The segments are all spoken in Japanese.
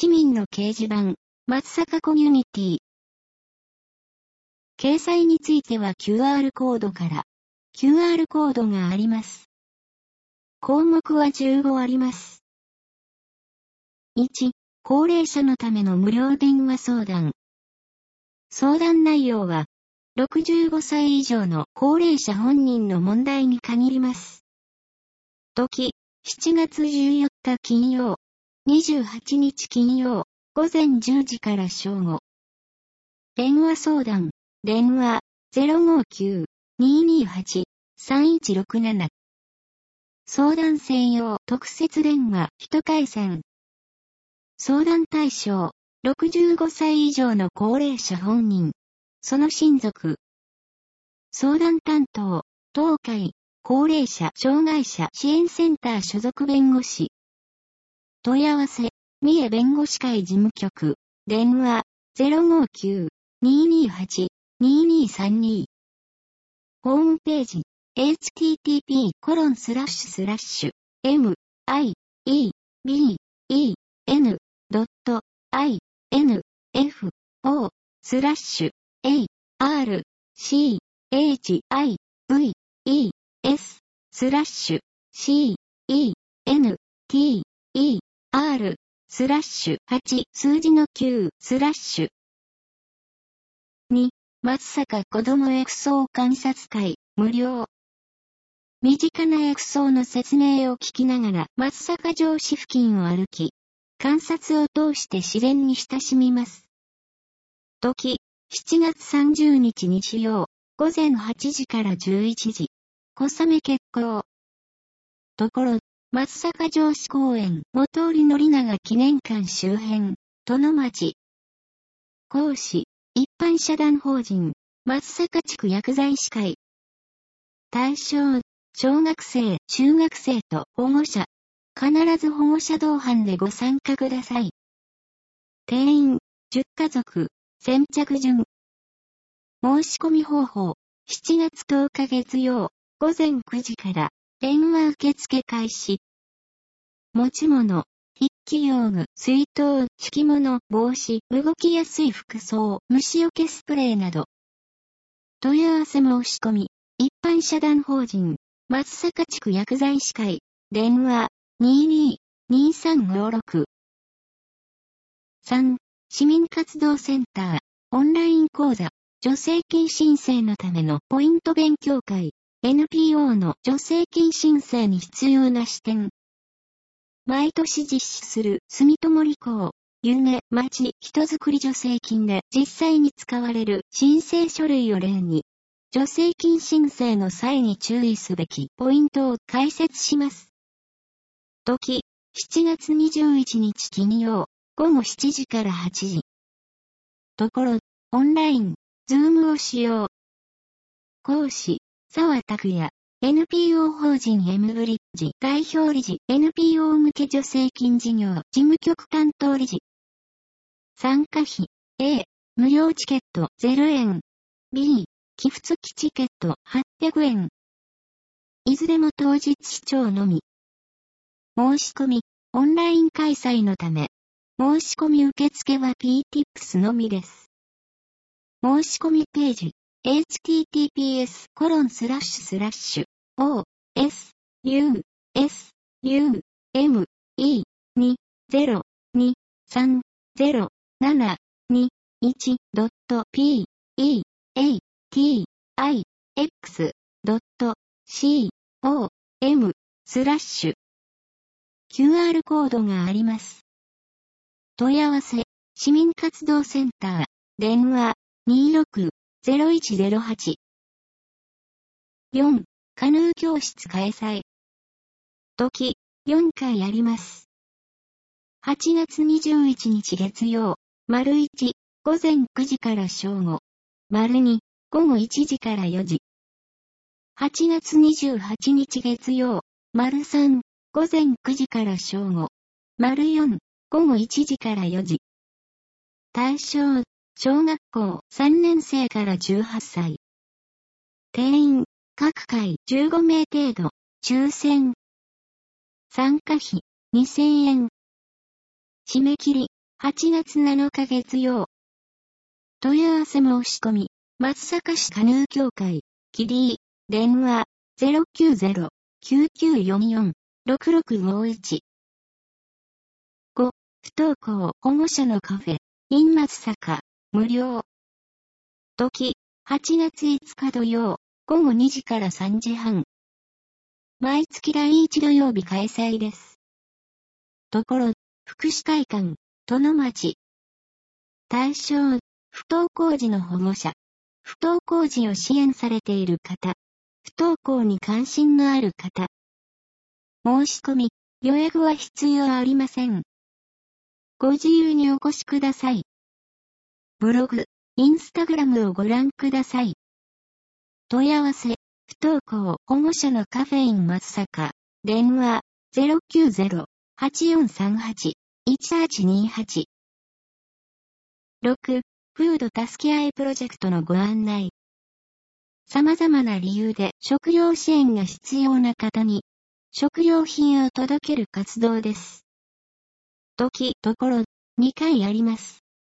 市民の掲示板、松阪コミュニティ。掲載については QR コードから。QR コードがあります。項目は15あります。1、高齢者のための無料電話相談。相談内容は、65歳以上の高齢者本人の問題に限ります。時、7月14日金曜、28日金曜、午前10時から正午。電話相談、電話、059-228-3167。相談専用特設電話1回線。相談対象、65歳以上の高齢者本人、その親族。相談担当、東海、高齢者障害者支援センター所属弁護士。問い合わせ、三重弁護士会事務局、電話、059-228-2232。ホームページ、http://mir.info/center/8数字の9/2松阪子ども薬草観察会無料。身近な薬草の説明を聞きながら松阪城市付近を歩き、観察を通して自然に親しみます。時、7月30日日曜、午前8時から11時。小雨決行。ところ、松阪城市公園元織宣長記念館周辺、殿町。講師、一般社団法人、松阪地区薬剤師会。対象、小学生、中学生と保護者。必ず保護者同伴でご参加ください。定員、10家族、先着順。申し込み方法、7月10日月曜、午前9時から、電話受付開始。持ち物、筆記用具、水筒、敷物、帽子、動きやすい服装、虫除けスプレーなど。問い合わせ申し込み、一般社団法人、松阪地区薬剤師会、電話、22-2356。3、市民活動センター、オンライン講座、助成金申請のためのポイント勉強会、NPO の助成金申請に必要な視点。毎年実施する住友理工、夢町人づくり助成金で実際に使われる申請書類を例に、助成金申請の際に注意すべきポイントを解説します。時、7月21日金曜、午後7時から8時。ところ、オンライン、ズームを使用。講師、澤拓也。NPO 法人 M ブリッジ代表理事 NPO 向け助成金事業事務局担当理事。参加費 A 無料チケット0円 B 寄付付きチケット800円。いずれも当日視聴のみ。申し込みオンライン開催のため申し込み受付は PTIPS のみです。申し込みページhttps://OS/U-S-U-M-E-023-2-1.PATIX.com/QR コードがあります。問い合わせ、市民活動センター、電話、26-0108。4、カヌー教室開催。時、4回あります。8月21日月曜、丸1、午前9時から正午。丸2、午後1時から4時。8月28日月曜、丸3、午前9時から正午。丸4、午後1時から4時。対象、小学校3年生から18歳。定員、各回15名程度、抽選。参加費、2000円。締め切り、 8月7日月曜。問い合わせ申し込み、松阪市カヌー協会、キリー、電話、090-9944-6651。5、不登校保護者のカフェ、in 松阪、無料。時、8月5日土曜、午後2時から3時半。毎月第1土曜日開催です。ところ、福祉会館、殿町。対象、不登校児の保護者。不登校児を支援されている方。不登校に関心のある方。申し込み、予約は必要ありません。ご自由にお越しください。ブログ、インスタグラムをご覧ください。問い合わせ、不登校保護者のカフェイン松阪。電話、090-8438-1828。6、フード助け合いプロジェクトのご案内。様々な理由で食料支援が必要な方に、食料品を届ける活動です。時、ところ、2回あります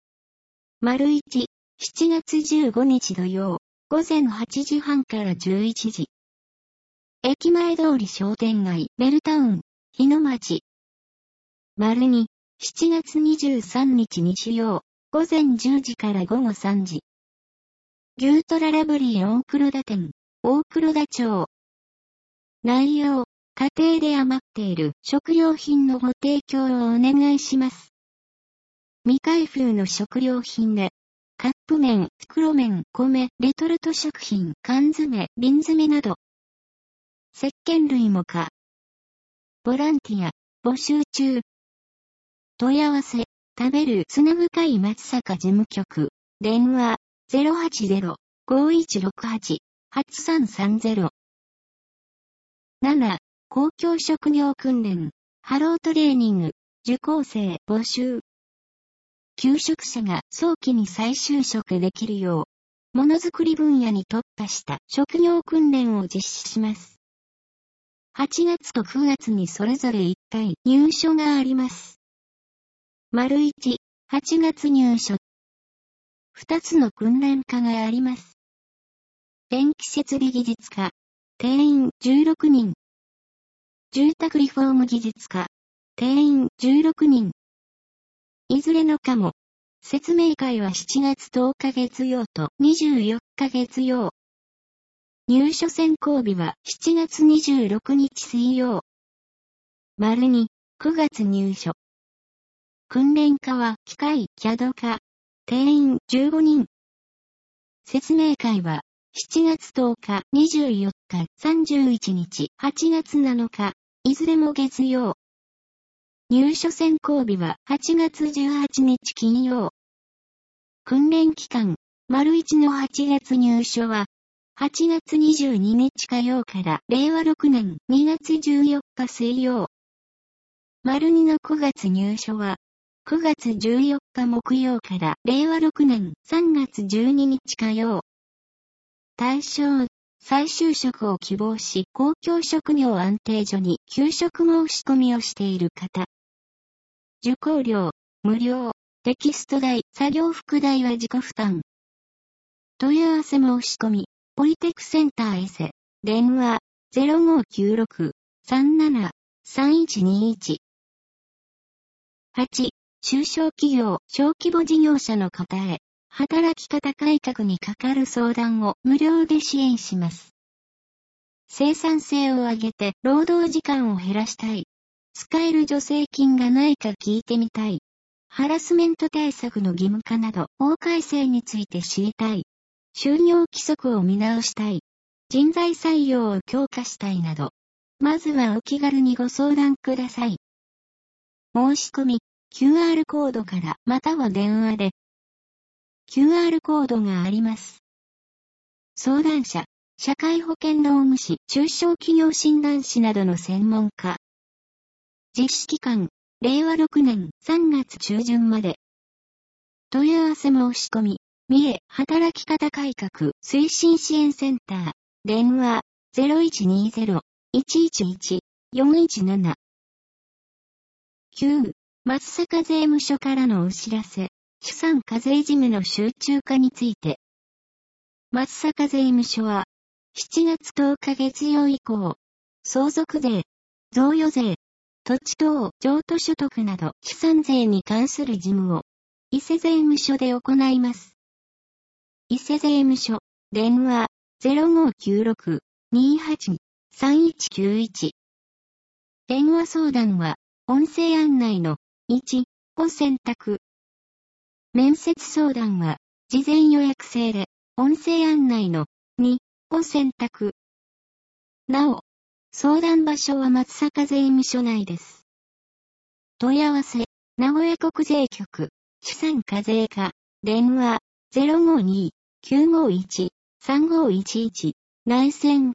。1、7月15日土曜、午前8時半から11時。駅前通り商店街、ベルタウン、日野町。2、7月23日日曜、午前10時から午後3時。牛トララブリー大黒田店、大黒田町。内容、家庭で余っている食料品のご提供をお願いします。未開封の食料品で、カップ麺、袋麺、米、レトルト食品、缶詰、瓶詰など。石鹸類もか。ボランティア、募集中。問い合わせ、食べる砂深い松阪事務局。電話、080-5168-8330。7、公共職業訓練、ハロートレーニング、受講生募集。求職者が早期に再就職できるよう、ものづくり分野に特化した職業訓練を実施します。8月と9月にそれぞれ1回入所があります。1、8月入所。2つの訓練科があります。電気設備技術科、定員16人。住宅リフォーム技術科、定員16人。いずれの科も、説明会は7月10日月曜と24日月曜。入所選考日は7月26日水曜。2、9月入所。訓練科は機械、CAD科、定員15人。説明会は7月10日、24日、31日、8月7日、いずれも月曜。入所選考日は8月18日金曜。訓練期間、1の8月入所は、8月22日火曜から令和6年2月14日水曜。2の9月入所は、9月14日木曜から令和6年3月12日火曜。対象、再就職を希望し公共職業安定所に求職申し込みをしている方。受講料、無料、テキスト代、作業服代は自己負担。問い合わせ申し込み、ポリテクセンターエセ、電話、0596-37-3121。8、中小企業、小規模事業者の方へ、働き方改革にかかる相談を無料で支援します。生産性を上げて労働時間を減らしたい。使える助成金がないか聞いてみたい。ハラスメント対策の義務化など法改正について知りたい。就業規則を見直したい。人材採用を強化したいなど。まずはお気軽にご相談ください。申し込み、QR コードからまたは電話で。QR コードがあります。相談者、社会保険労務士、中小企業診断士などの専門家。実施期間、令和6年3月中旬まで。問い合わせ申し込み、三重働き方改革推進支援センター、電話0120-111-417。9、 松阪税務署からのお知らせ、資産課税事務の集中化について。松阪税務署は、7月10日月曜以降、相続税、贈与税、土地等譲渡所得など資産税に関する事務を、伊勢税務署で行います。伊勢税務署、電話、0596-28-3191。電話相談は、音声案内の1を選択。面接相談は、事前予約制で、音声案内の2を選択。なお、相談場所は松阪税務署内です。問い合わせ、名古屋国税局、資産課税課、電話、052-951-3511、内線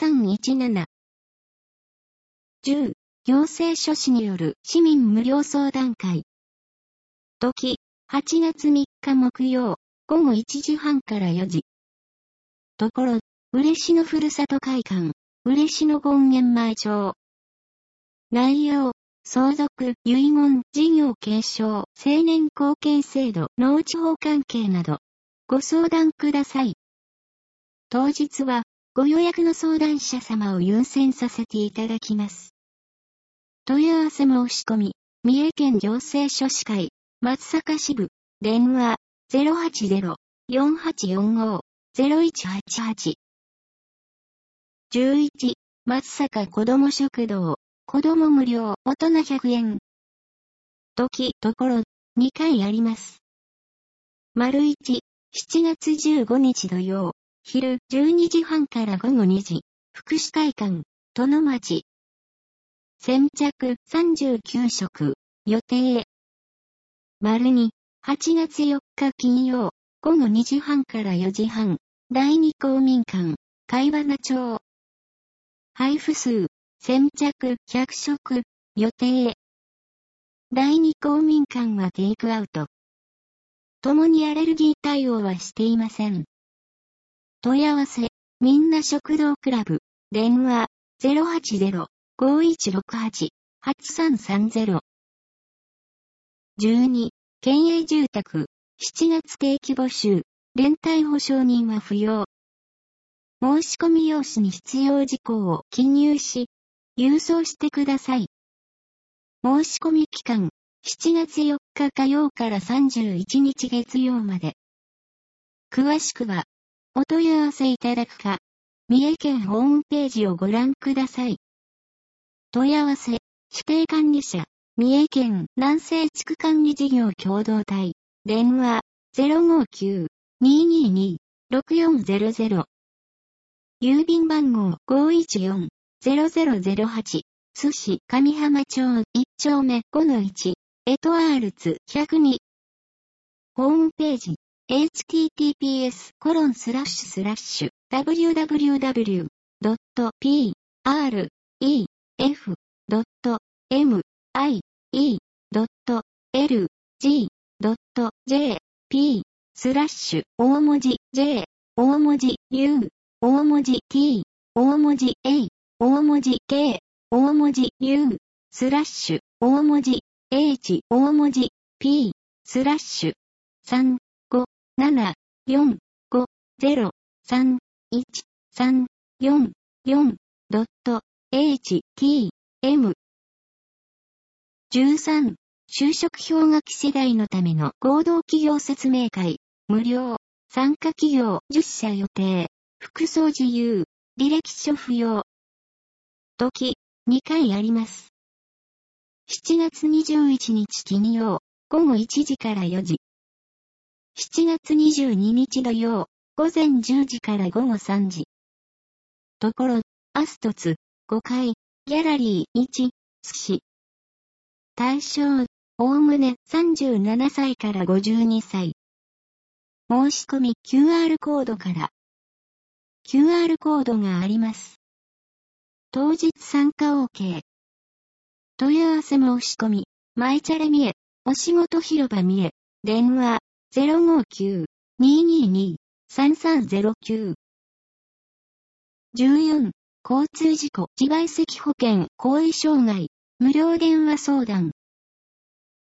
4317。10、行政書士による市民無料相談会。時、8月3日木曜、午後1時半から4時。ところ、嬉野ふるさと会館、嬉野権現前町。内容、相続、遺言、事業継承、青年後見制度、農地法関係など、ご相談ください。当日は、ご予約の相談者様を優先させていただきます。問い合わせ申し込み、三重県行政書士会、松阪支部、電話、080-4845-0188。11、松阪子ども食堂、子ども無料、大人100円。時、ところ、2回あります。丸1、7月15日土曜、昼12時半から午後2時、福祉会館、殿町。先着39食、予定。丸2、8月4日金曜、午後2時半から4時半、第2公民館、貝花町。配布数、先着100食、予定。第2公民館はテイクアウト。共にアレルギー対応はしていません。問い合わせ、みんな食堂クラブ、電話、080-5168-8330。12、県営住宅、7月定期募集、連帯保証人は不要。申し込み用紙に必要事項を記入し、郵送してください。申し込み期間、7月4日火曜から31日月曜まで。詳しくは、お問い合わせいただくか、三重県ホームページをご覧ください。問い合わせ、指定管理者、三重県南西地区管理事業共同体、電話、059-222-6400。郵便番号 514-0008、津市上浜町1丁目 5-1、エトワールツ102。ホームページ、https://www.pref.me.lg.jp 大文字 J、大文字 U、大文字 T、大文字 A、大文字 K、大文字 U、大文字 H、大文字 P、3、5、7、4、5、0、3、1、3、4、4、h, t, m。13、就職氷河期世代のための合同企業説明会、無料、参加企業10社予定、服装自由、履歴書不要。時、2回あります。7月21日金曜、午後1時から4時。7月22日土曜、午前10時から午後3時。ところ、アストツ、5階、ギャラリー1、津市。対象、おおむね37歳から52歳。申し込み QR コードから。QR コードがあります。当日参加 OK。問い合わせ申し込み、マイチャレ三重、お仕事広場三重、電話、059-222-3309。14、交通事故、自賠責保険、後遺障害、無料電話相談。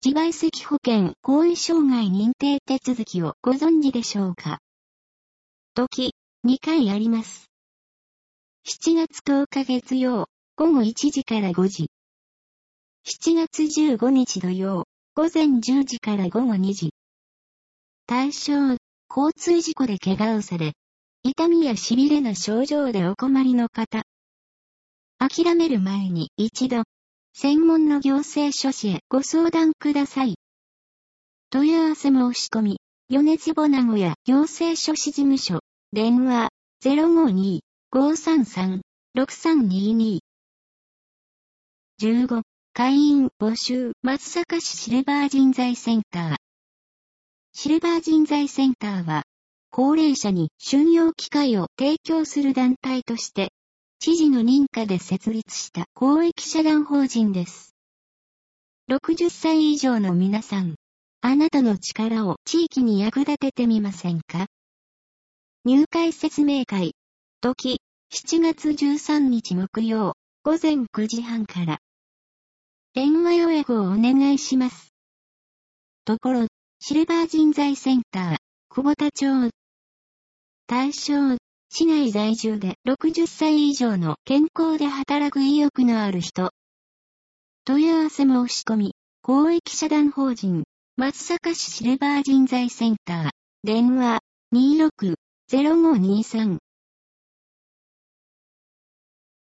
自賠責保険後遺障害認定手続きをご存知でしょうか。時、2回あります。7月10日月曜、午後1時から5時。7月15日土曜、午前10時から午後2時。対象、交通事故で怪我をされ、痛みや痺れの症状でお困りの方。諦める前に一度、専門の行政書士へご相談ください。問い合わせ申し込み、米坪名古屋行政書士事務所、電話、052-533-6322。15、会員募集、松阪市シルバー人材センター。シルバー人材センターは、高齢者に就業機会を提供する団体として、知事の認可で設立した公益社団法人です。60歳以上の皆さん、あなたの力を地域に役立ててみませんか？入会説明会、時、7月13日木曜、午前9時半から。電話予約をお願いします。ところ、シルバー人材センター、久保田町。対象、市内在住で60歳以上の健康で働く意欲のある人。問い合わせ申し込み、公益社団法人、松阪市シルバー人材センター、電話、26-0523